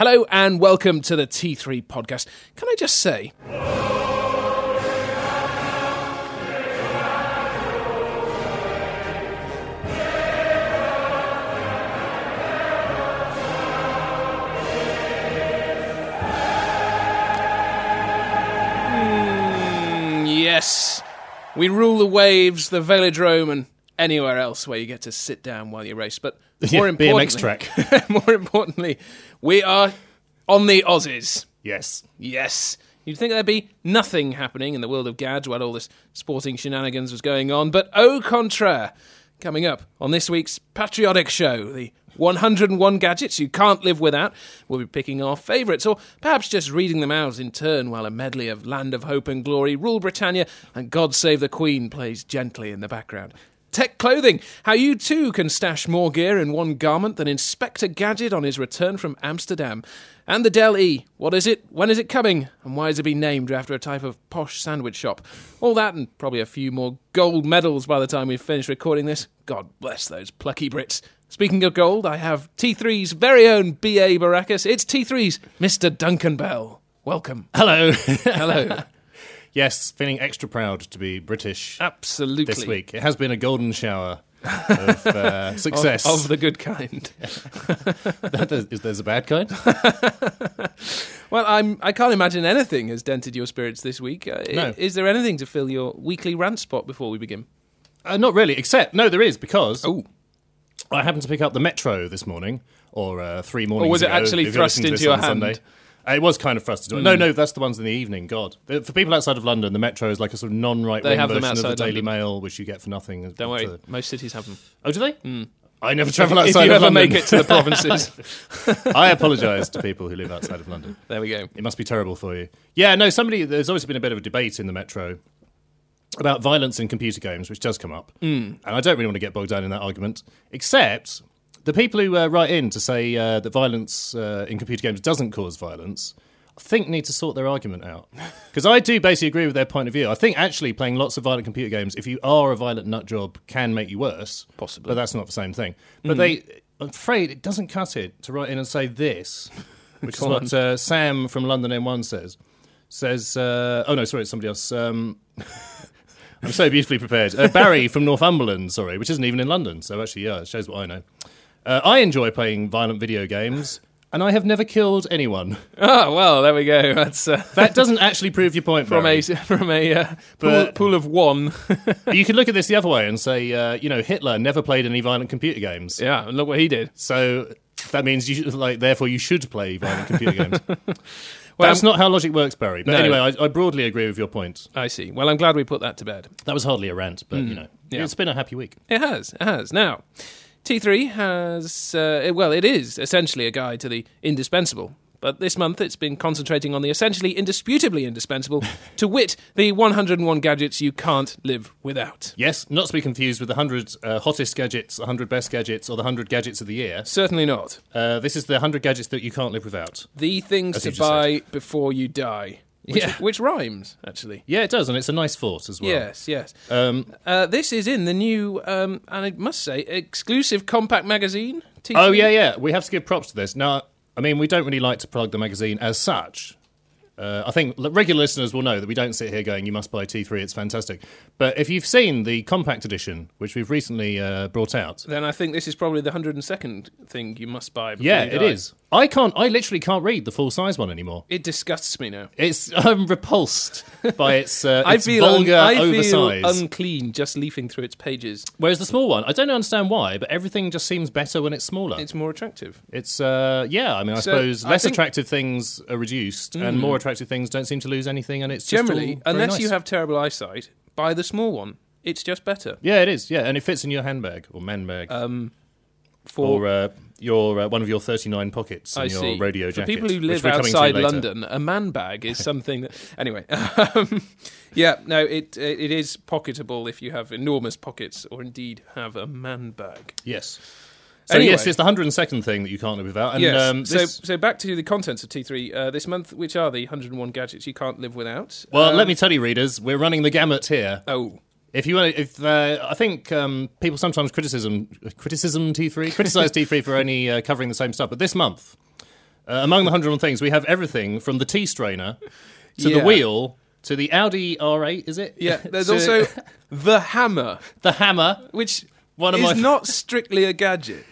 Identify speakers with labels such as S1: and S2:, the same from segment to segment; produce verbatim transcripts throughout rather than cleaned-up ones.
S1: Hello and welcome to the T three podcast. Can I just say... Yes, we rule the waves, the velodrome, and anywhere else where you get to sit down while you race. But more
S2: yeah,
S1: importantly,
S2: B M X track.
S1: more importantly, we are on the Aussies.
S2: Yes.
S1: Yes. You'd think there'd be nothing happening in the world of Gadge while all this sporting shenanigans was going on, but au contraire. Coming up on this week's patriotic show, the one hundred and one gadgets you can't live without. We'll be picking our favourites, or perhaps just reading them out in turn while a medley of Land of Hope and Glory, Rule Britannia, and God Save the Queen plays gently in the background. Tech clothing, how you too can stash more gear in one garment than Inspector Gadget on his return from Amsterdam. And the Dell E, what is it, when is it coming, and why has it been named after a type of posh sandwich shop? All that and probably a few more gold medals by the time we've finished recording this. God bless those plucky Brits. Speaking of gold, I have T three's very own B A Baracus. It's T three's Mister Duncan Bell. Welcome.
S2: Hello.
S1: Hello.
S2: Yes, feeling extra proud to be British.
S1: Absolutely.
S2: This week. It has been a golden shower of uh, success.
S1: Of, of the good kind.
S2: Is there a bad kind?
S1: Well, I'm, I can't imagine anything has dented your spirits this week. Uh,
S2: No.
S1: Is, is there anything to fill your weekly rant spot before we begin?
S2: Uh, not really, except, no, there is, because
S1: Oh.
S2: I happened to pick up the Metro this morning, or uh, three mornings ago.
S1: Or was it actually
S2: if you're
S1: thrust
S2: listening to
S1: into
S2: this
S1: your
S2: on
S1: hand?
S2: Sunday. Uh, it was kind of thrust into it. No, no, that's the ones in the evening, God. Uh, For people outside of London, the Metro is like a sort of non-right
S1: They
S2: wing
S1: have them
S2: version of the
S1: outside
S2: Daily
S1: London.
S2: Mail, which you get for nothing.
S1: Don't worry,
S2: Uh,
S1: most cities have them.
S2: Oh, do they? I never travel outside
S1: If you
S2: of
S1: ever
S2: London.
S1: make it to the provinces.
S2: I apologise to people who live outside of London.
S1: There we go.
S2: It must be terrible for you. Yeah, no, somebody, there's always been a bit of a debate in the Metro about violence in computer games, which does come up. Mm. And I don't really want to get bogged down in that argument, except the people who uh, write in to say uh, that violence uh, in computer games doesn't cause violence, I think need to sort their argument out. Because I do basically agree with their point of view. I think actually playing lots of violent computer games, if you are a violent nutjob, can make you worse.
S1: Possibly.
S2: But that's not the same thing. But they, I'm afraid it doesn't cut it to write in and say this, which is
S1: Go
S2: what uh, Sam from London M one says. Says, uh, oh no, sorry, it's somebody else. Um, I'm so beautifully prepared. Uh, Barry from Northumberland, sorry, which isn't even in London. So actually, yeah, it shows what I know. Uh, I enjoy playing violent video games, and I have never killed anyone.
S1: Oh, well, there we go. That's uh,
S2: That doesn't actually prove your point,
S1: from
S2: Barry.
S1: a from a uh, pool,
S2: But-
S1: pool of one.
S2: But you could look at this the other way and say, uh, you know, Hitler never played any violent computer games.
S1: Yeah, and look what he did.
S2: So that means you should, like, therefore you should play violent computer games.
S1: Well,
S2: That's not how logic works, Barry. But
S1: No.
S2: anyway, I, I broadly agree with your point.
S1: I see. Well, I'm glad we put that to bed.
S2: That was hardly a rant, but, you know,
S1: yeah.
S2: it's been a happy week.
S1: It has. It has. Now, T three has, uh, well, it is essentially a guide to the indispensable. But this month it's been concentrating on the essentially indisputably indispensable, to wit, the one hundred and one gadgets you can't live without.
S2: Yes, not to be confused with the one hundred uh, hottest gadgets, the one hundred best gadgets, or the one hundred gadgets of the year.
S1: Certainly not.
S2: Uh, this is the one hundred gadgets that you can't live without.
S1: The things
S2: As you
S1: to
S2: just
S1: buy before you die. Which,
S2: Yeah.
S1: which rhymes, actually.
S2: Yeah, it does, and it's a nice thought as well.
S1: Yes, yes.
S2: Um,
S1: Uh, this is in the new, um, and I must say, exclusive compact magazine. T three.
S2: oh, yeah, yeah. We have to give props to this. Now, I mean, we don't really like to plug the magazine as such. Uh, I think l- regular listeners will know that we don't sit here going, you must buy T three, it's fantastic. But if you've seen the compact edition, which we've recently uh, brought out...
S1: Then I think this is probably the one hundred and second thing you must buy before
S2: Yeah,
S1: you
S2: it
S1: die.
S2: is. I can't. I literally can't read the full-size one anymore.
S1: It disgusts me now.
S2: It's I'm repulsed by its, uh,
S1: I
S2: its
S1: feel
S2: vulgar,
S1: un- I
S2: oversize.
S1: feel unclean just leafing through its pages.
S2: Whereas the small one, I don't understand why, but everything just seems better when it's smaller.
S1: It's more attractive.
S2: It's, uh, yeah, I mean, I
S1: So,
S2: suppose
S1: I
S2: less
S1: think-
S2: attractive things are reduced and more attractive things don't seem to lose anything, and it's just
S1: Generally,
S2: all very
S1: unless you
S2: nice.
S1: have terrible eyesight, buy the small one. It's just better.
S2: Yeah, it is, yeah, and it fits in your handbag or man bag.
S1: Um, for
S2: or uh, your uh, one of your thirty-nine pockets in
S1: I
S2: your
S1: see.
S2: radio
S1: For
S2: jacket.
S1: people who
S2: which
S1: live
S2: we're coming to
S1: outside
S2: later.
S1: London, a man bag is something that... Anyway, um, yeah, no, it it is pocketable if you have enormous pockets or indeed have a man bag.
S2: Yes. So
S1: Anyway.
S2: yes, it's the one hundred second thing that you can't live without. And,
S1: yes,
S2: um, this,
S1: so, so back to the contents of T three uh, this month, which are the one hundred and one gadgets you can't live without.
S2: well,
S1: Um,
S2: let me tell you, readers, we're running the gamut here.
S1: Oh,
S2: If you want, if uh, I think um, people sometimes criticism criticism T three criticize T three for only uh, covering the same stuff, but this month Uh, among the one hundred and one things, we have everything from the T-Strainer to
S1: Yeah.
S2: the wheel to the Audi R eight, is it?
S1: Yeah, there's
S2: To
S1: also the hammer,
S2: the hammer.
S1: which
S2: One of
S1: is
S2: my-
S1: not strictly a gadget.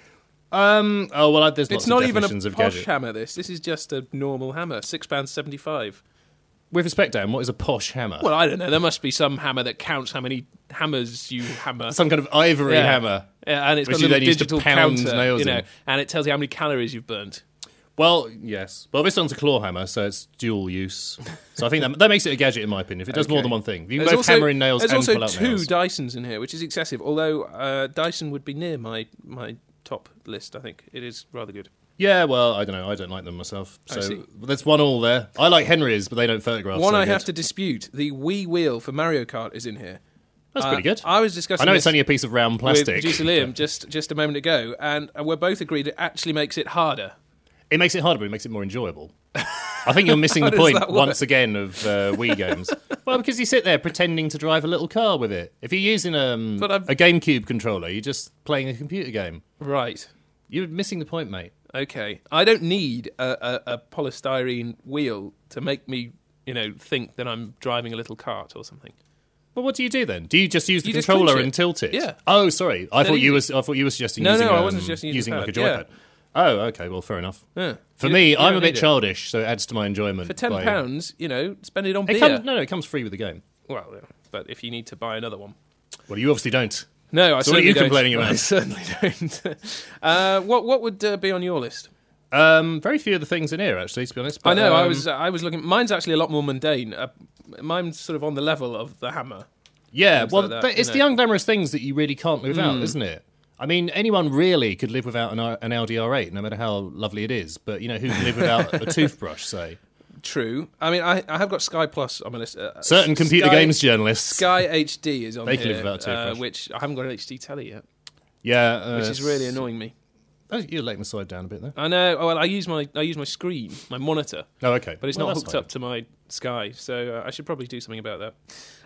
S2: Um, oh, well, there's lots
S1: It's not
S2: of
S1: even a
S2: definitions of
S1: posh
S2: gadget.
S1: hammer, this. This is just a normal hammer, six pounds seventy-five.
S2: With respect, Dan, what is a posh hammer?
S1: Well, I don't know. There must be some hammer that counts how many hammers you hammer.
S2: Some kind of ivory
S1: Yeah.
S2: hammer.
S1: Yeah, and it's
S2: Which
S1: got a
S2: you
S1: little
S2: then use to
S1: digital
S2: pound
S1: counter,
S2: nails
S1: you know,
S2: in.
S1: and it tells you how many calories you've burnt.
S2: Well, yes. Well, this one's a claw hammer, so it's dual use. So I think that, that makes it a gadget, in my opinion, if it does more
S1: Okay.
S2: than one thing. If you can
S1: There's
S2: both
S1: also,
S2: hammer in nails
S1: there's
S2: and
S1: also
S2: pull out
S1: two
S2: nails.
S1: Dysons in here, which is excessive. Although uh, Dyson would be near my my top list. I think it is rather good.
S2: Yeah, well, I don't know. I don't like them myself.
S1: I
S2: So
S1: see.
S2: there's one all there. I like Henry's, but they don't photograph.
S1: One
S2: so
S1: I
S2: good.
S1: have to dispute: the Wii wheel for Mario Kart is in here.
S2: That's
S1: Uh,
S2: pretty good.
S1: I was discussing.
S2: I know
S1: this
S2: it's only a piece of round
S1: with
S2: plastic.
S1: producer Liam just just a moment ago, and we're both agreed it actually makes it harder.
S2: It makes it harder, but it makes it more enjoyable. I think you're missing
S1: How
S2: the
S1: does
S2: point
S1: that work?
S2: once again of uh, Wii games. Well, because you sit there pretending to drive a little car with it. If you're using um,
S1: But I'm-
S2: a GameCube controller, you're just playing a computer game.
S1: Right.
S2: You're missing the point, mate.
S1: Okay. I don't need a, a, a polystyrene wheel to make me, you know, think that I'm driving a little cart or something.
S2: Well, what do you do then? Do you just use the
S1: You just
S2: controller
S1: clench it.
S2: and tilt it?
S1: Yeah.
S2: Oh, sorry. I
S1: Dead
S2: thought you
S1: easy.
S2: was. I thought you were suggesting
S1: No,
S2: using.
S1: no, I
S2: um,
S1: wasn't suggesting using
S2: using like a
S1: the pad.
S2: joypad. Oh, okay. Well, fair enough.
S1: Yeah.
S2: For
S1: You-
S2: me,
S1: you
S2: I'm
S1: don't
S2: a bit
S1: need it.
S2: childish, so it adds to my enjoyment.
S1: For ten
S2: by-
S1: pounds, you know, spend it on
S2: It
S1: beer.
S2: comes, no, no, it comes free with the game.
S1: Well, yeah, but if you need to buy another one.
S2: Well, you obviously don't.
S1: No, I
S2: So what are
S1: certainly
S2: you
S1: don't.
S2: complaining about?
S1: I certainly don't. uh, what what would uh, be on your list?
S2: Um, very few of the things in here, actually, to be honest.
S1: I
S2: but,
S1: know. I
S2: um,
S1: was I was looking. Mine's actually a lot more mundane. Uh, mine's sort of on the level of the hammer.
S2: Yeah,
S1: things
S2: well,
S1: like that,
S2: th- it's
S1: you
S2: the
S1: know.
S2: unglamorous things that you really can't live out, isn't it? I mean, anyone really could live without an, R- an Audi R eight, no matter how lovely it is. But, you know, who can live without a toothbrush, say?
S1: True. I mean, I, I have got Sky Plus on my list. Uh,
S2: Certain computer
S1: Sky,
S2: games journalists.
S1: Sky H D is on
S2: They can
S1: here,
S2: live without a
S1: uh,
S2: toothbrush.
S1: which I haven't got an H D telly yet,
S2: Yeah. Uh,
S1: which is really annoying me.
S2: Oh, you're letting the side down a bit there.
S1: I know. Oh, well, I use my I use my screen, my monitor,
S2: Oh, okay.
S1: but it's
S2: Well,
S1: not
S2: that's
S1: hooked
S2: fine.
S1: up to my Sky, so uh, I should probably do something about that.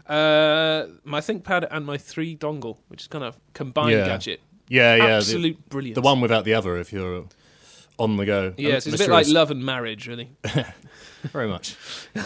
S1: Uh, my ThinkPad and my three dongle, which is kind of combined
S2: Yeah.
S1: gadget.
S2: Yeah, yeah. The,
S1: Absolute brilliance.
S2: the one without the other, if you're on the go.
S1: Yes,
S2: Um,
S1: it's a bit
S2: Mister
S1: like
S2: Is-
S1: love and marriage, really.
S2: Very much.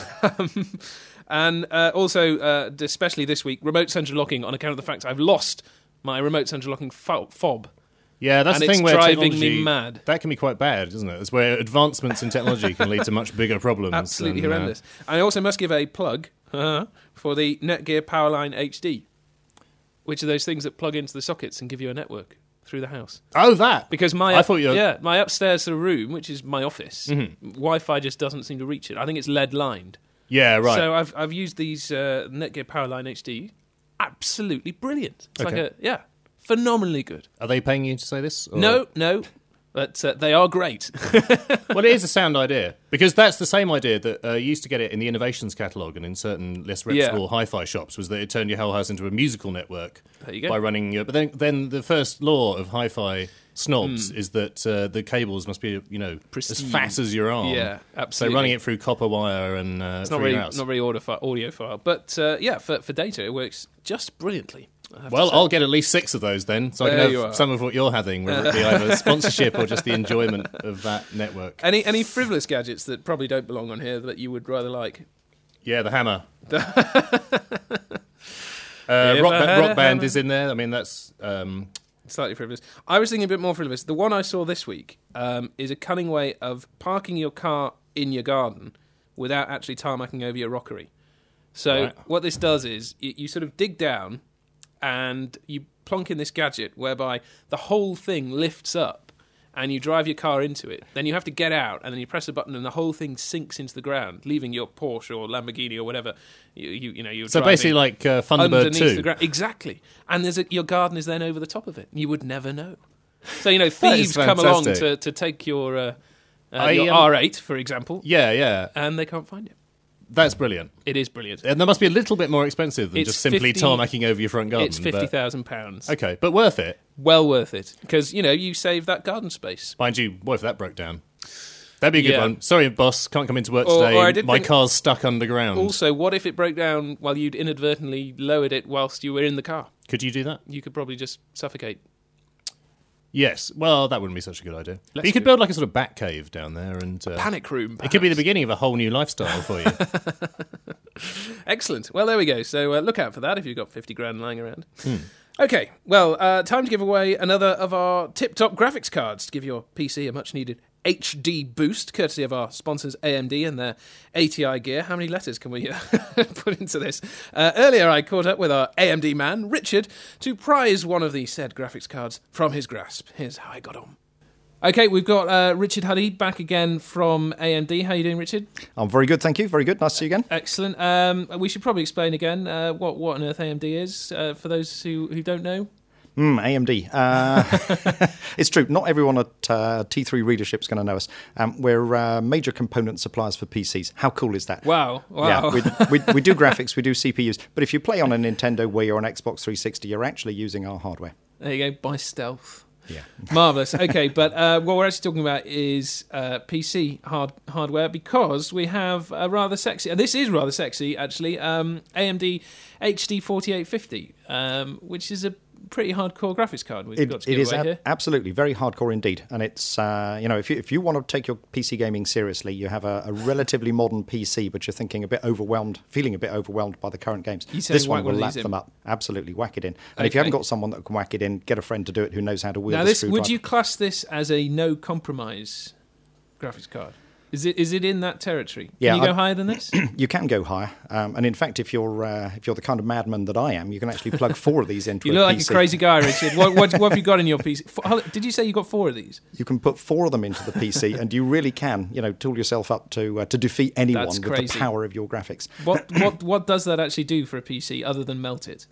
S1: And uh, also, uh, especially this week, remote central locking on account of the fact I've lost my remote central locking fo- fob.
S2: Yeah, that's
S1: And
S2: the
S1: it's
S2: thing where
S1: driving me
S2: technology,
S1: mad.
S2: That can be quite bad, isn't it? It's where advancements in technology can lead to much bigger problems.
S1: Absolutely
S2: than, uh,
S1: horrendous. I also must give a plug uh, for the Netgear Powerline H D, which are those things that plug into the sockets and give you a network through the house.
S2: oh, that.
S1: Because my
S2: I thought you were-
S1: yeah my upstairs sort of room, which is my office,
S2: Mm-hmm.
S1: Wi-Fi just doesn't seem to reach it. I think it's lead lined.
S2: Yeah, right.
S1: So I've I've used these uh, Netgear Powerline H D. Absolutely brilliant. It's
S2: Okay.
S1: like a yeah, phenomenally good.
S2: Are they paying you to say this? or-
S1: No, no, but uh, they are great.
S2: Well, it is a sound idea. Because that's the same idea that uh, you used to get it in the Innovations catalogue and in certain less reputable
S1: Yeah.
S2: hi-fi shops, was that it turned your whole house into a musical network.
S1: There you go.
S2: By running your... But then, then the first law of hi-fi
S1: Hmm.
S2: snobs is that uh, the cables must be, you know,
S1: Pristine.
S2: as fat as your arm.
S1: Yeah,
S2: So
S1: absolutely.
S2: running it through copper wire and uh,
S1: It's not
S2: through
S1: really
S2: your house.
S1: not really audio audiophile, but uh, yeah, for for data it works just brilliantly. I have to
S2: Well,
S1: say.
S2: I'll get at least six of those then, so I
S1: There
S2: can
S1: you
S2: have
S1: are.
S2: some of what you're having, whether it be either sponsorship or just the enjoyment of that network.
S1: any any frivolous gadgets that probably don't belong on here that you would rather like.
S2: Yeah, the hammer. uh,
S1: If
S2: rock,
S1: I
S2: ba-
S1: had a
S2: rock band
S1: hammer.
S2: is in there. I mean, that's um,
S1: Slightly frivolous. I was thinking a bit more frivolous. The one I saw this week um, is a cunning way of parking your car in your garden without actually tarmacking over your rockery. So
S2: Right.
S1: what this does is you, you sort of dig down and you plonk in this gadget whereby the whole thing lifts up and you drive your car into it. Then you have to get out and then you press a button and the whole thing sinks into the ground, leaving your Porsche or Lamborghini or whatever. You, you, you know, you're
S2: so
S1: driving
S2: basically like uh, Thunderbird
S1: underneath
S2: two.
S1: the ground. Exactly. And there's a, your garden is then over the top of it. You would never know. So, you know,
S2: That is
S1: thieves come along to,
S2: fantastic.
S1: to take your, uh, uh,
S2: I,
S1: your
S2: um,
S1: R eight, for example,
S2: Yeah, yeah,
S1: and they can't find it.
S2: that's brilliant.
S1: It is brilliant.
S2: And that must be a little bit more expensive than
S1: It's
S2: just simply
S1: fifty
S2: tarmacking over your front garden.
S1: It's fifty
S2: but-
S1: thousand pounds.
S2: Okay, but worth it.
S1: Well worth it. Because, you know, you save that garden space.
S2: Mind you, what if that broke down? That'd be a good
S1: Yeah.
S2: one. Sorry, boss, can't come into work
S1: Or-
S2: today.
S1: or I did
S2: My
S1: think-
S2: car's stuck underground.
S1: Also, what if it broke down while you'd inadvertently lowered it whilst you were in the car?
S2: Could you do that?
S1: You could probably just suffocate.
S2: Yes, well, that wouldn't be such a good idea.
S1: Let's
S2: But you could
S1: do it.
S2: build like a sort of bat cave down there, and uh,
S1: Panic room.
S2: it could be the
S1: perhaps.
S2: beginning of a whole new lifestyle for you.
S1: Excellent. Well, there we go. So uh, look out for that if you've got fifty grand lying around. Okay, well, uh, time to give away another of our tip-top graphics cards to give your P C a much-needed H D boost, courtesy of our sponsors A M D and their A T I gear. How many letters can we uh, put into this? Uh, earlier, I caught up with our A M D man, Richard, to prize one of the said graphics cards from his grasp. Here's how I got on. Okay, we've got uh, Richard Huddy back again from A M D. How are you doing, Richard?
S3: I'm very good, thank you. Very good. Nice to see you again.
S1: Excellent. Um, we should probably explain again uh, what, what on earth A M D is, uh, for those who, who don't know.
S3: Mm, A M D. Uh, it's true. Not everyone at uh, T three readership is going to know us. Um, we're uh, major component suppliers for P Cs. How cool is that?
S1: Wow. Wow.
S3: Yeah, we, we, we do graphics, we do C P Us. But if you play on a Nintendo Wii or an Xbox three sixty, you're actually using our hardware.
S1: There you go, by stealth.
S3: Yeah.
S1: Marvellous. Okay, but uh, what we're actually talking about is uh, P C hard hardware, because we have a rather sexy, and this is rather sexy actually, um, A M D H D forty-eight fifty, um, which is a pretty hardcore graphics card we've
S3: It,
S1: got to
S3: it
S1: give
S3: is
S1: away
S3: ab-
S1: here.
S3: absolutely very hardcore indeed, and it's uh, you know if you if you want to take your P C gaming seriously, you have a, a relatively modern P C, but you're thinking a bit overwhelmed, feeling a bit overwhelmed by the current games.
S1: You say
S3: This
S1: whack
S3: one will
S1: one of
S3: lap
S1: these
S3: them
S1: in.
S3: up. Absolutely, whack it in. And if you
S1: Okay.
S3: haven't got someone that can whack it in, get a friend to do it who knows how to wield
S1: Now,
S3: a
S1: this
S3: screwdriver.
S1: would you class this as a no compromise graphics card? Is it is it in that territory? Can
S3: Yeah,
S1: you go
S3: I-
S1: higher than this?
S3: You can go higher, um, and in fact, if you're uh, if you're the kind of madman that I am, you can actually plug four of these into
S1: You
S3: a
S1: look like
S3: P
S1: a
S3: C.
S1: crazy guy, Richard. What, what, what have you got in your P C? Four- how- Did you say you got four of these?
S3: You can put four of them into the P C, and you really can, you know, tool yourself up to uh, to defeat anyone
S1: That's
S3: with
S1: crazy.
S3: the power of your graphics.
S1: What what what does that actually do for a P C other than melt it?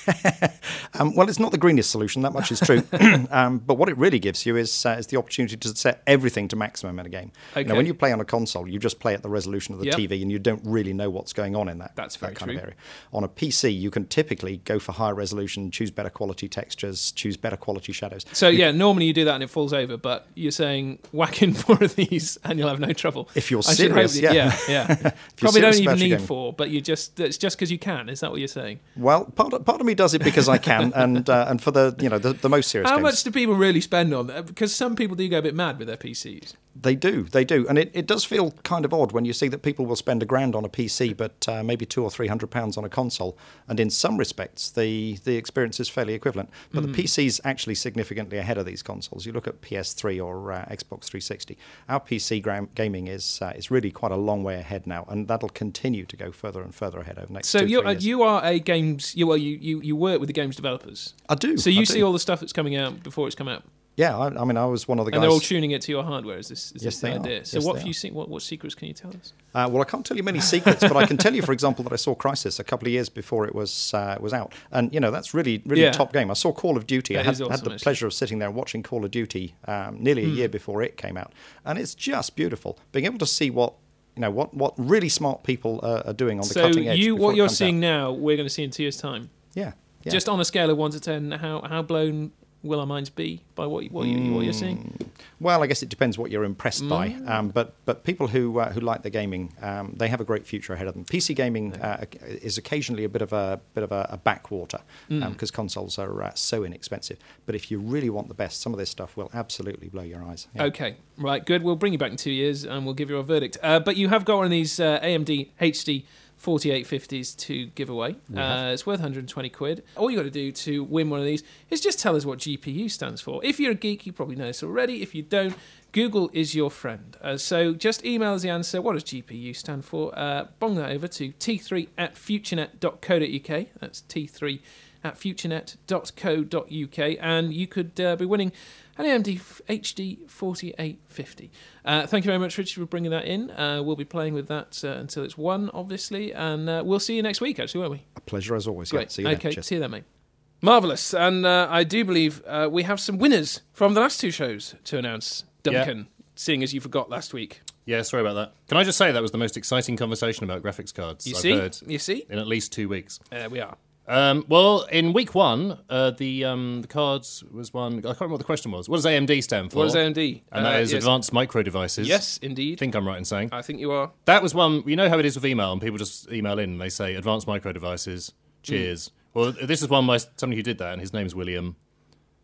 S3: Um, well, it's not the greenest solution, that much is true. um, but what it really gives you is uh, is the opportunity to set everything to maximum in a game. You know,
S1: Okay.
S3: when you play on a console, you just play at the resolution of the
S1: Yep.
S3: T V, and you don't really know what's going on in that,
S1: That's
S3: that
S1: very
S3: kind
S1: true.
S3: of area. On a P C, you can typically go for higher resolution, choose better quality textures, choose better quality shadows.
S1: So yeah, normally you do that and it falls over, but you're saying whack in four of these and you'll have no trouble.
S3: If you're
S1: I should hope
S3: serious,
S1: that-
S3: yeah.
S1: yeah, yeah.
S3: you're
S1: Probably don't
S3: serious
S1: even
S3: about your
S1: need
S3: game.
S1: four, but you just it's just because you can. Is that what you're saying?
S3: Well, part of, part of me does it because I can, and uh, and for the you know the, the most serious
S1: How
S3: games.
S1: much do people really spend on that? Because some people do go a bit mad with their P Cs.
S3: They do, they do, and it, it does feel kind of odd when you see that people will spend a grand on a P C, but uh, maybe two or three hundred pounds on a console. And in some respects, the the experience is fairly equivalent. But the P C's actually significantly ahead of these consoles. You look at P S three or uh, Xbox three sixty. Our P C gram- gaming is uh, is really quite a long way ahead now, and that'll continue to go further and further ahead over the next.
S1: So
S3: two,
S1: you
S3: three
S1: uh,
S3: years.
S1: you are a games you well you, you you work with the games developers.
S3: I do.
S1: So you
S3: I
S1: see
S3: do.
S1: all the stuff that's coming out before it's come out,
S3: Yeah, I, I mean, I was one of the guys.
S1: and they're all tuning it to your hardware. Is this is
S3: Yes,
S1: this the
S3: they are.
S1: idea? So
S3: Yes,
S1: what
S3: they
S1: have you
S3: are.
S1: seen? What what secrets can you tell us?
S3: Uh, well, I can't tell you many secrets, but I can tell you, for example, that I saw Crysis a couple of years before it was uh, was out, and you know that's really really
S1: Yeah.
S3: a top game. I saw Call of Duty. I
S1: That
S3: had,
S1: is awesome,
S3: had the
S1: actually. Hmm.
S3: pleasure of sitting there and watching Call of Duty um, nearly a year before it came out, and it's just beautiful. Being able to see what you know what, what really smart people uh, are doing on the
S1: So
S3: cutting edge.
S1: you
S3: before
S1: what
S3: it
S1: you're
S3: comes
S1: seeing
S3: out.
S1: now, we're going to see in two years' time.
S3: Yeah, yeah.
S1: Just on a scale of one to ten, how how blown will our minds be by what what, you, what you're seeing?
S3: Well, I guess it depends what you're impressed by.
S1: Mm.
S3: Um, but but people who uh, who like the gaming, um, they have a great future ahead of them. P C gaming uh, is occasionally a bit of a bit of a, a backwater because
S1: Mm.
S3: consoles are uh, so inexpensive. But if you really want the best, some of this stuff will absolutely blow your eyes. Yeah.
S1: Okay, right, good. We'll bring you back in two years and we'll give you a verdict. Uh, but you have got one of these uh, A M D H D forty-eight fifties to give away. Uh, it's worth one hundred twenty quid. All you got to do to win one of these is just tell us what G P U stands for. If you're a geek, you probably know this already. If you don't, Google is your friend. Uh, so just email us the answer. What does G P U stand for? Uh, bong that over to t three at futurenet dot co dot uk. That's t three at futurenet dot co dot uk, and you could uh, be winning an A M D H D forty-eight fifty. Uh, thank you very much, Richard, for bringing that in. Uh, we'll be playing with that uh, until it's won, obviously, and uh, we'll see you next week, actually, won't we?
S3: A pleasure as always.
S1: Great.
S3: Yeah, see you
S1: okay,
S3: then. Cheers.
S1: see you then, mate. Marvellous. And uh, I do believe uh, we have some winners from the last two shows to announce, Duncan, seeing as you forgot last week.
S2: Yeah, sorry about that. Can I just say that was the most exciting conversation about graphics cards
S1: You
S2: I've
S1: see?
S2: heard
S1: You see?
S2: in at least two weeks.
S1: There we are.
S2: Um, well, in week one, uh, the um, the cards was one. I can't remember what the question was. What does A M D stand for?
S1: What is A M D?
S2: And that
S1: Uh,
S2: is
S1: yes.
S2: Advanced Micro Devices.
S1: Yes,
S2: I
S1: indeed.
S2: think I'm right in saying.
S1: I think you are.
S2: That was one. You know how it is with email, and people just email in and they say Advanced Micro Devices. Cheers.
S1: Mm.
S2: Well, this is one by somebody who did that, and his name's William.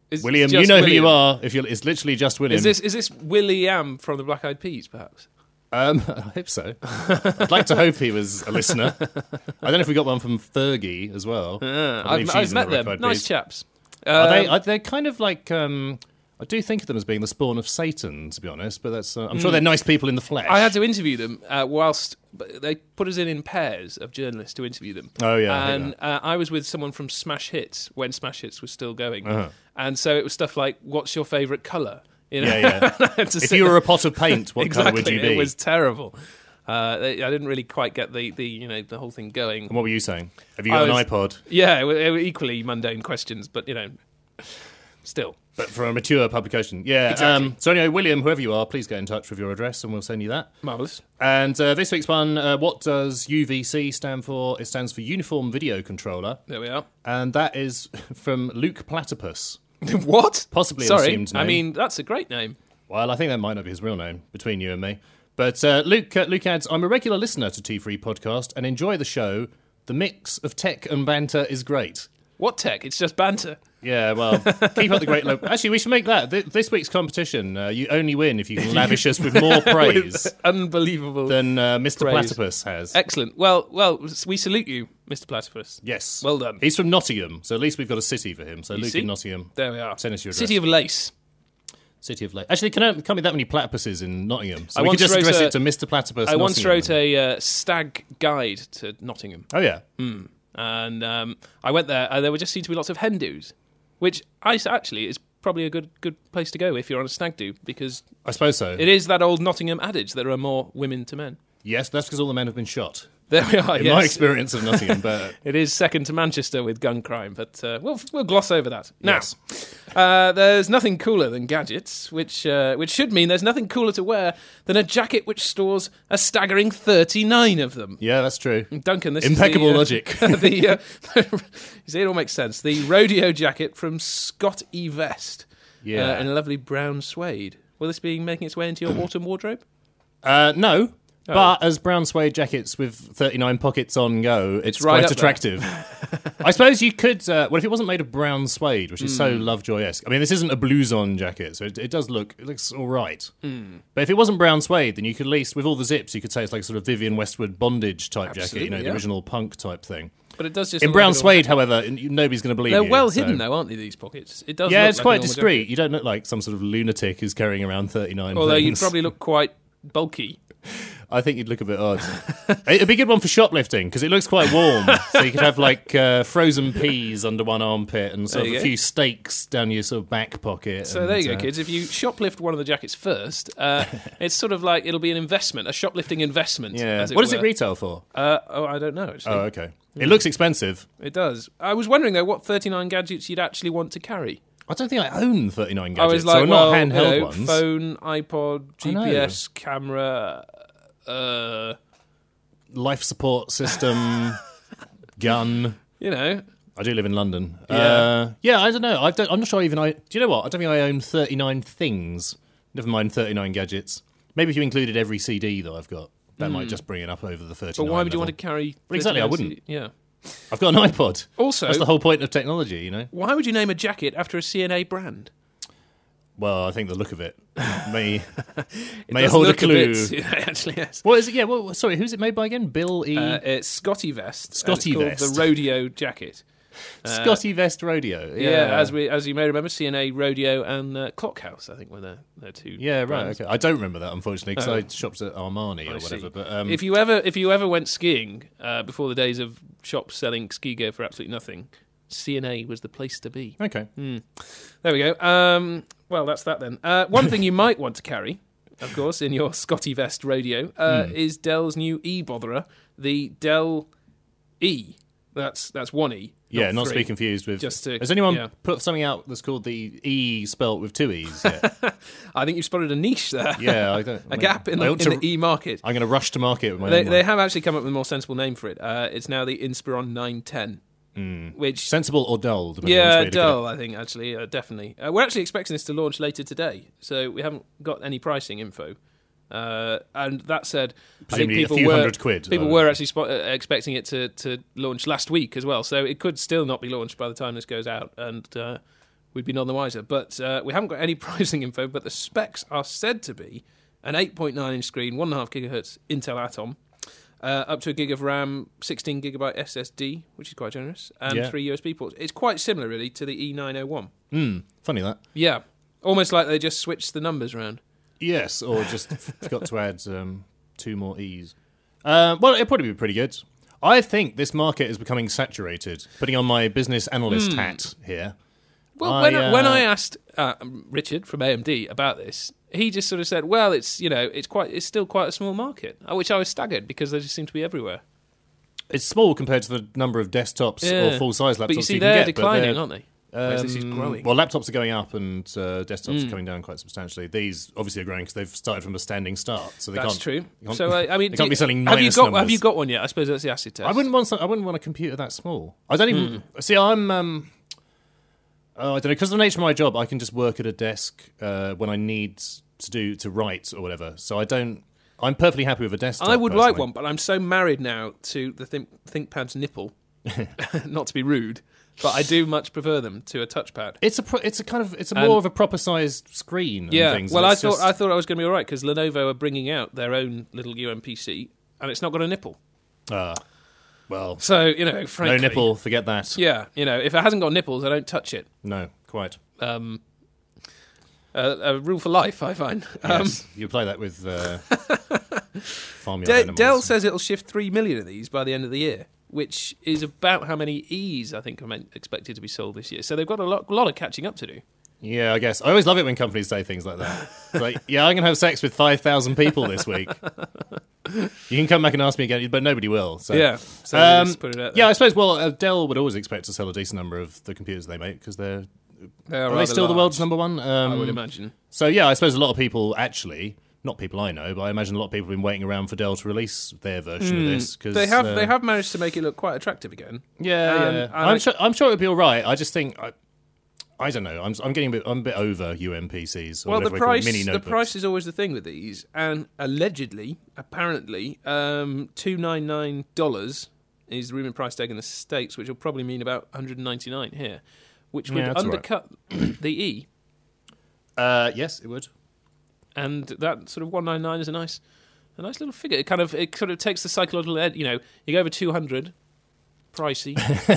S1: It's
S2: William,
S1: just
S2: you know
S1: William.
S2: who you are. If you're, it's literally just William.
S1: Is this is this William from the Black Eyed Peas, perhaps?
S2: Um, I hope so. I'd like to hope he was a listener. I don't know if we got one from Fergie as well.
S1: Yeah,
S2: I believe
S1: I've,
S2: she's
S1: I've
S2: in
S1: met
S2: the
S1: them.
S2: Black Eyed
S1: Nice
S2: Peas.
S1: chaps.
S2: Are they?
S1: Um,
S2: Are, they're kind of like. Um, I do think of them as being the spawn of Satan, to be honest. But that's. Uh, I'm sure they're nice people in the flesh.
S1: I had to interview them uh, whilst but they put us in in pairs of journalists to interview them.
S2: Oh, yeah, I hate
S1: and uh, I was with someone from Smash Hits when Smash Hits was still going,
S2: Uh-huh.
S1: and so it was stuff like, "What's your favourite colour?" You know?
S2: Yeah, yeah.
S1: I had to
S2: If
S1: sit
S2: you were
S1: there.
S2: a pot of paint, what colour
S1: exactly,
S2: would you be?
S1: It was terrible. Uh, I didn't really quite get the, the you know the whole thing going.
S2: And what were you saying? Have you
S1: I
S2: got
S1: was-
S2: an iPod?
S1: Yeah, it were, it were equally mundane questions, but you know, still.
S2: But for a mature publication. Yeah.
S1: Exactly.
S2: Um, so anyway, William, whoever you are, please get in touch with your address and we'll send you that.
S1: Marvellous.
S2: And uh, this week's one, uh, what does U V C stand for? It stands for Uniform Video Controller.
S1: There we are.
S2: And that is from Luke Platypus.
S1: What?
S2: Possibly an
S1: Sorry,
S2: assumed
S1: I
S2: name.
S1: mean, that's a great name.
S2: Well, I think that might not be his real name, between you and me. But uh, Luke, uh, Luke adds, I'm a regular listener to T three Podcast and enjoy the show. The mix of tech and banter is great.
S1: What tech? It's just banter.
S2: Yeah, well, keep up the great... Lo- Actually, we should make that. Th- this week's competition, uh, you only win if you can lavish us with more praise
S1: With unbelievable.
S2: than uh, Mister
S1: praise.
S2: Platypus has.
S1: Excellent. Well, well, we salute you, Mister Platypus.
S2: Yes.
S1: Well done.
S2: He's from Nottingham, so at least we've got a city for him. So
S1: You
S2: Luke
S1: see?
S2: in Nottingham.
S1: There we are.
S2: Send us your address.
S1: City of Lace.
S2: City of Lake. Actually, can't, can't be that many platypuses in Nottingham. So
S1: I
S2: we could
S1: once
S2: just
S1: wrote
S2: address
S1: a-
S2: it to Mister Platypus
S1: I once
S2: Nottingham.
S1: wrote a uh, stag guide to Nottingham,
S2: Oh, yeah.
S1: and um, I went there, and there would just seem to be lots of hen do's, which I s- actually is probably a good good place to go if you're on a stag do, because
S2: I suppose so.
S1: it is that old Nottingham adage: there are more women to men.
S2: Yes, that's because all the men have been shot.
S1: There we are.
S2: In
S1: yes.
S2: my experience of Nottingham, but...
S1: It is second to Manchester with gun crime, but uh, we'll we'll gloss over that. Now,
S2: Yes.
S1: uh, there's nothing cooler than gadgets, which uh, which should mean there's nothing cooler to wear than a jacket which stores a staggering thirty-nine of them.
S2: Yeah, that's true.
S1: Duncan, this
S2: Impeccable
S1: is the, uh,
S2: logic.
S1: the, uh, you see, it all makes sense. The rodeo jacket from Scott E. Vest,
S2: Yeah.
S1: uh, in a lovely brown suede. Will this be making its way into your autumn wardrobe?
S2: Uh, no,
S1: Oh.
S2: but as brown suede jackets with thirty-nine pockets on go, it's,
S1: right
S2: quite
S1: up there.
S2: attractive. I suppose you could... Uh, well, if it wasn't made of brown suede, which is so
S1: Hmm.
S2: Lovejoy-esque... I mean, this isn't a blouson jacket, so it, it does look... It looks all right.
S1: Hmm.
S2: But if it wasn't brown suede, then you could at least, with all the zips, you could say it's like sort of Vivian Westwood bondage type jacket, you know,
S1: Absolutely,
S2: the
S1: yeah.
S2: original punk type thing.
S1: But it does just
S2: In
S1: look
S2: brown
S1: like a
S2: suede,
S1: normal
S2: however, n- nobody's going to believe
S1: jacket.
S2: you.
S1: They're well
S2: so-
S1: hidden, though, aren't they? These pockets. It does.
S2: Yeah,
S1: look
S2: it's
S1: like a
S2: quite
S1: normal
S2: discreet.
S1: jacket.
S2: You don't look like some sort of lunatic who's carrying around thirty-nine
S1: Although you'd
S2: things.
S1: probably look quite bulky.
S2: I think you'd look a bit odd. It'd be a good one for shoplifting because it looks quite warm. So you could have like uh, frozen peas under one armpit and sort
S1: There
S2: of
S1: you
S2: a
S1: go.
S2: few steaks down your sort of back pocket.
S1: So
S2: and,
S1: there you go,
S2: uh,
S1: kids. If you shoplift one of the jackets first, uh, it's sort of like it'll be an investment, a shoplifting investment.
S2: Yeah.
S1: as it
S2: What does it
S1: were.
S2: retail for?
S1: Uh, oh, I don't know. Actually,
S2: Oh, okay. It looks expensive.
S1: it does. I was wondering though, what thirty-nine gadgets you'd actually want to carry.
S2: I don't think I own thirty-nine
S1: I
S2: gadgets,
S1: was like,
S2: so
S1: well,
S2: not handheld
S1: you know,
S2: ones.
S1: phone, iPod,
S2: I know.
S1: G P S, camera. Uh,
S2: Life support system, gun.
S1: you know,
S2: I do live in London.
S1: Yeah.
S2: Uh, yeah, I don't know. I don't, I'm not sure even I... Do you know what? I don't think I own thirty-nine things. Never mind thirty-nine gadgets. Maybe if you included every C D that I've got, that might just bring it up over the
S1: but
S2: thirty-nine
S1: why would you
S2: level.
S1: want to carry?
S2: Well, exactly, I
S1: thirty-nine
S2: wouldn't.
S1: C D? Yeah.
S2: I've got an iPod.
S1: Also,
S2: That's the whole point of technology, you know?
S1: why would you name a jacket after a C N A brand?
S2: Well, I think the look of it may,
S1: It
S2: may
S1: does
S2: hold a
S1: look
S2: clue.
S1: bit, yeah, actually, yes.
S2: What is it? Yeah, well, sorry, who's it made by again? Bill E.
S1: Uh, it's Scotty Vest. and
S2: Scotty
S1: it's called
S2: Vest.
S1: the rodeo jacket. Uh,
S2: Scotty Vest Rodeo.
S1: Yeah,
S2: Yeah,
S1: as we as you may remember, C N A Rodeo and uh, Clockhouse, I think, were their, their two.
S2: Yeah, right.
S1: brands.
S2: Okay, I don't remember that unfortunately because
S1: Oh.
S2: I shopped at Armani
S1: I
S2: or
S1: see.
S2: whatever. But um,
S1: If you ever if you ever went skiing uh, before the days of shops selling ski gear for absolutely nothing, C N A was the place to be.
S2: okay,
S1: There we go. Um, well, that's that then. Uh, one thing you might want to carry, of course, in your Scotty Vest Rodeo uh,
S2: Hmm.
S1: is Dell's new e-botherer, the Dell E. That's that's one E.
S2: yeah, not to
S1: three.
S2: be confused with.
S1: Just to-
S2: has anyone
S1: yeah.
S2: put something out that's called the E spelt with two E's? Yet?
S1: I think you've spotted a niche there.
S2: Yeah, I don't.
S1: a gap in
S2: I
S1: the,
S2: ought
S1: in
S2: to-
S1: the E market.
S2: I'm going to rush to market with my
S1: They,
S2: own
S1: they
S2: one.
S1: have actually come up with a more sensible name for it. Uh, it's now the Inspiron nine ten, which
S2: Sensible or dull? depending on
S1: yeah,
S2: which way to look at
S1: dull. I think actually, uh, definitely. Uh, we're actually expecting this to launch later today, so we haven't got any pricing info. Uh, and that said, I think
S2: Presumably a
S1: people
S2: few
S1: were
S2: hundred quid,
S1: people
S2: though.
S1: were actually spot, uh, expecting it to, to launch last week as well. So it could still not be launched by the time this goes out. And uh, we'd be none the wiser. But uh, we haven't got any pricing info, but the specs are said to be an eight point nine inch screen, one point five gigahertz Intel Atom, uh, up to a gig of RAM, sixteen gigabyte S S D, which is quite generous, and
S2: Yeah.
S1: three U S B ports. It's quite similar, really, to the E nine oh one.
S2: Hmm, funny that.
S1: Yeah, almost like they just switched the numbers around.
S2: Yes, or just forgot to add um, two more E's. Uh, well, it'd probably be pretty good. I think this market is becoming saturated. Putting on my business analyst hat here.
S1: Well,
S2: I,
S1: when,
S2: uh,
S1: when I asked uh, Richard from A M D about this, he just sort of said, "Well, it's you know, it's quite, it's still quite a small market," which I was staggered because they just seem to be everywhere.
S2: It's small compared to the number of desktops
S1: Yeah.
S2: or full-size laptops
S1: But you see,
S2: you
S1: they're
S2: can get.
S1: declining,
S2: but they're,
S1: aren't they? Whereas this is
S2: um,
S1: growing.
S2: Well, laptops are going up and uh, desktops
S1: Mm.
S2: are coming down quite substantially. These obviously are growing because they've started from a standing start, so they
S1: That's
S2: can't.
S1: true.
S2: they can't-
S1: So uh, I mean,
S2: they can't
S1: do-
S2: be selling
S1: have you
S2: minus
S1: got
S2: numbers.
S1: have you got one yet? I suppose that's the acid test.
S2: I wouldn't want. Some, I wouldn't want a computer that small. I don't even
S1: Hmm.
S2: see. I'm. Um, oh, I don't know, because of the nature of my job. I can just work at a desk uh, when I need to do to write or whatever. So I don't. I'm perfectly happy with a desktop.
S1: I would like
S2: personally.
S1: one, but I'm so married now to the Think, ThinkPad's nipple. Not to be rude, but I do much prefer them to a touchpad.
S2: It's a. Pro- it's a kind of. It's a
S1: And-
S2: more of a proper sized screen. And
S1: Yeah,
S2: things,
S1: well,
S2: and
S1: I
S2: it's
S1: thought
S2: just-
S1: I thought I was going to be all right because Lenovo are bringing out their own little U M P C, and it's not got a nipple.
S2: Ah, well,
S1: So you know, frankly,
S2: no nipple. Forget that.
S1: Yeah, you know, if it hasn't got nipples, I don't touch it.
S2: No, quite.
S1: Um, a, a rule for life, I find. Um,
S2: Yes, you apply that with uh, farmyard
S1: De-
S2: animals.
S1: Dell says it'll shift three million of these by the end of the year, which is about how many E's I think are meant, expected to be sold this year. So they've got a lot, lot of catching up to do.
S2: Yeah, I guess. I always love it when companies say things like that. It's like, yeah, I'm going to have sex with five thousand people this week. You can come back and ask me again, but nobody will. So.
S1: Yeah, so they
S2: Um,
S1: just put it out there.
S2: yeah, I suppose, well, uh, Dell would always expect to sell a decent number of the computers they make because they're...
S1: They
S2: Are, they
S1: rather
S2: still the
S1: large,
S2: world's number one? Um,
S1: I would imagine.
S2: So, yeah, I suppose a lot of people actually... Not people I know, but I imagine a lot of people have been waiting around for Dell to release their version of this. Cause,
S1: They have
S2: uh,
S1: they have managed to make it look quite attractive again.
S2: Yeah,
S1: Um,
S2: yeah.
S1: and
S2: I'm
S1: I-
S2: sure. I'm sure it'll be all right. I just think I, I don't know. I'm I'm getting a bit. I'm a bit over U M P Cs. Or
S1: Well, the
S2: whatever they call it,
S1: price
S2: mini
S1: the
S2: notebooks.
S1: price is always the thing with these, and allegedly, apparently, um, two ninety nine dollars is the rumored price tag in the States, which will probably mean about one hundred ninety nine here, which would
S2: Yeah, that's all right.
S1: undercut the E.
S2: Uh, yes, it would.
S1: And that sort of one ninety nine is a nice, a nice little figure. It kind of it sort of takes the psychological ed. You know, you go over two hundred, pricey.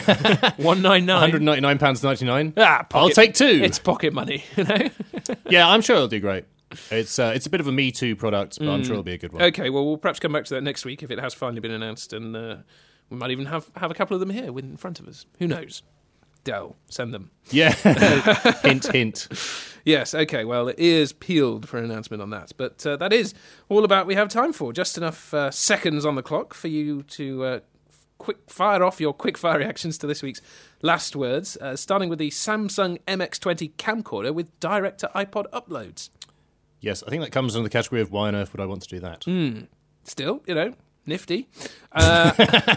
S1: one ninety
S2: one hundred
S1: nine.
S2: ninety nine pounds ninety nine.
S1: Ah,
S2: I'll
S1: pocket-
S2: take two.
S1: It's pocket money. You know.
S2: Yeah, I'm sure it'll do great. It's uh, it's a bit of a Me Too product, but
S1: Mm.
S2: I'm sure it'll be a good one.
S1: Okay, well, we'll perhaps come back to that next week if it has finally been announced, and uh, we might even have, have a couple of them here in front of us. Who knows? Dell, send them.
S2: Yeah. Hint, hint.
S1: Yes, okay, well, ears peeled for an announcement on that. But uh, that is all about we have time for. Just enough uh, seconds on the clock for you to uh, quick fire off your quick fire reactions to this week's last words, uh, starting with the Samsung M X twenty camcorder with direct to iPod uploads.
S2: Yes, I think that comes under the category of why on earth would I want to do that?
S1: Mm. Still, you know, nifty. Uh,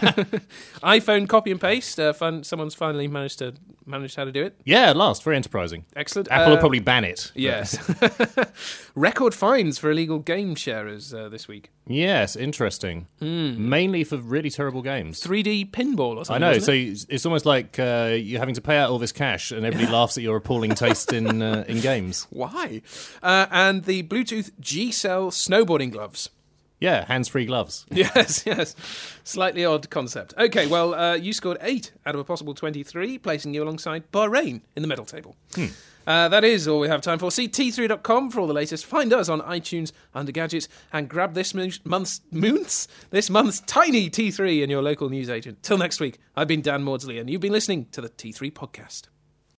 S1: iPhone copy and paste. Uh, fun, someone's finally managed to managed how to do it.
S2: Yeah, at last. Very enterprising.
S1: Excellent.
S2: Apple
S1: Uh,
S2: will probably ban it. but-
S1: Yes. Record fines for illegal game sharers uh, this week.
S2: Yes, interesting. Mainly for really terrible games.
S1: three D pinball or
S2: I
S1: something.
S2: know.
S1: wasn't
S2: So
S1: it?
S2: it's almost like uh, you're having to pay out all this cash, and everybody laughs at your appalling taste in uh, in games.
S1: Why? Uh, and the Bluetooth G-Cell snowboarding gloves.
S2: Yeah, hands-free gloves.
S1: Yes, yes. Slightly odd concept. Okay, well, uh, you scored eight out of a possible twenty-three, placing you alongside Bahrain in the medal table.
S2: Hmm.
S1: Uh, that is all we have time for. See T three dot com for all the latest. Find us on iTunes under Gadgets and grab this mo- month's moon's this month's tiny T three in your local newsagent. Till next week, I've been Dan Maudsley and you've been listening to the T three podcast.